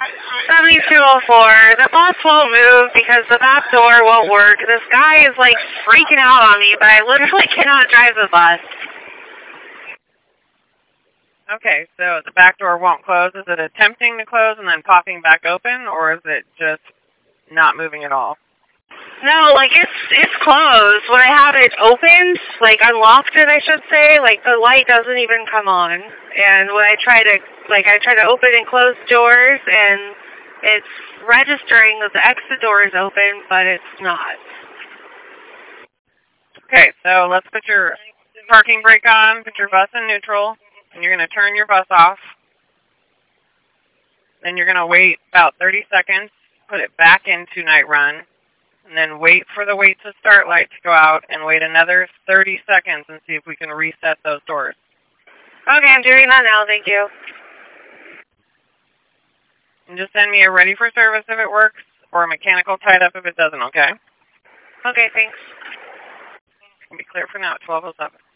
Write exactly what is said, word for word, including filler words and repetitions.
seventy-two oh four. The bus won't move because the back door won't work. This guy is like freaking out on me, but I literally cannot drive the bus. Okay, so the back door won't close. Is it attempting to close and then popping back open, or is it just not moving at all? No, like it's it's closed. When I have it opened, like unlocked it, I should say, like the light doesn't even come on. And when I try to, like I try to open and close doors, and it's registering that the exit door is open, but it's not. Okay, so let's put your parking brake on, put your bus in neutral, and you're going to turn your bus off. Then you're going to wait about thirty seconds, put it back into night run, and then wait for the wait to start light to go out, and wait another thirty seconds and see if we can reset those doors. Okay, I'm doing that now, thank you. And just send me a ready for service if it works, or a mechanical tied up if it doesn't, okay? Okay, thanks. It'll be clear for now at twelve oh seven.